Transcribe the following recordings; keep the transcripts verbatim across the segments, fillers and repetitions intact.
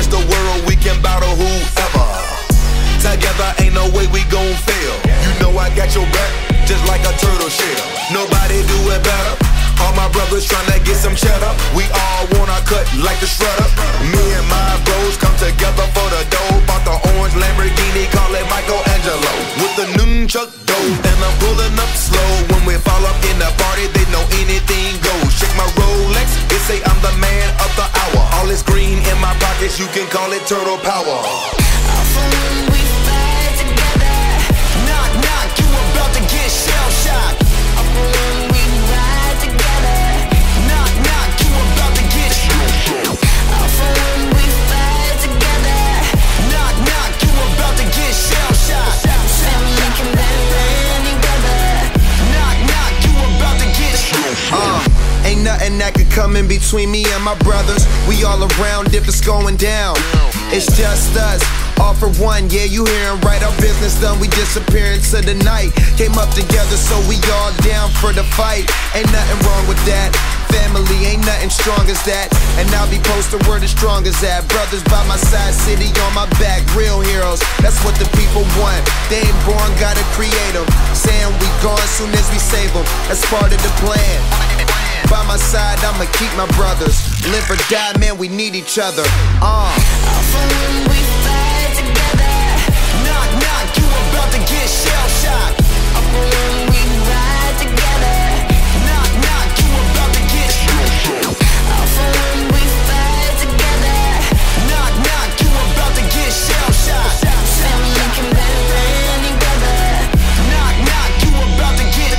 against the world, we can battle whoever. Together ain't no way we gon' fail. You know I got your back, just like a turtle shell. Nobody do it better. All my brothers tryna get some cheddar. We all wanna cut like the shredder. Me and my bros come together for the dough. Bought the orange Lamborghini, call it Michelangelo. With the nunchuck dough, and I'm pulling up slow. When we fall up in the party, they know anything goes. Check my Rolex, it say I'm the man of the hour. All this green in my pockets, you can call it turtle power. When we fight together, knock knock, you about to get shell shocked. When we ride together, knock knock, you about to get shell shocked. When we fight together, knock knock, you about to get shell shocked. Family can better any weather, knock knock, you about to get shell shocked. Uh, ain't nothing that could come in between me and my brothers. We all around if it's going down. It's just us. All for one, yeah, you hearin' right. Our business done, we disappear into the night. Came up together, so we all down for the fight. Ain't nothing wrong with that. Family ain't nothing strong as that. And I'll be posted word as strong as that. Brothers by my side, city on my back. Real heroes, that's what the people want. They ain't born, gotta create them. Saying we gone soon as we save them. That's part of the plan. By my side, I'ma keep my brothers. Live or die, man, we need each other. Uh. When we fight together, knock knock, you about to get shell shocked. When we ride together, knock knock, you about to get shell shocked. When we fight together, knock knock, you about to get shell shocked. Family can better any weather, knock knock, you about to get.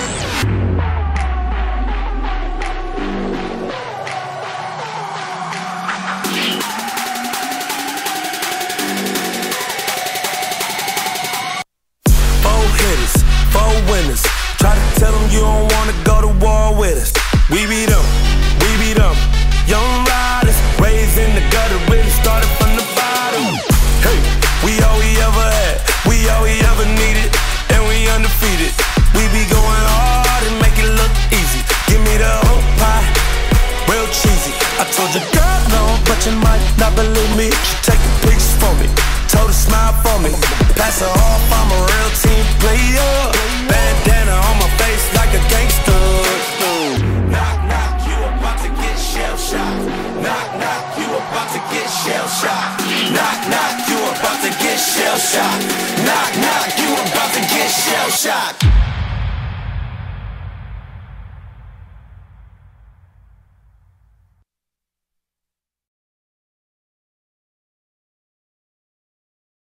Four winners. Try to tell them you don't wanna go to war with us. We beat them, we beat them. Young riders, raised in the gutter, really started from the bottom. Hey, we all we ever had, we all we ever needed, and we undefeated. We be going hard and make it look easy. Give me the whole pie, real cheesy. I told your girl no, but you might not believe me. She taking pictures for me, told her smile for me. Pass her off, I'm a real team player.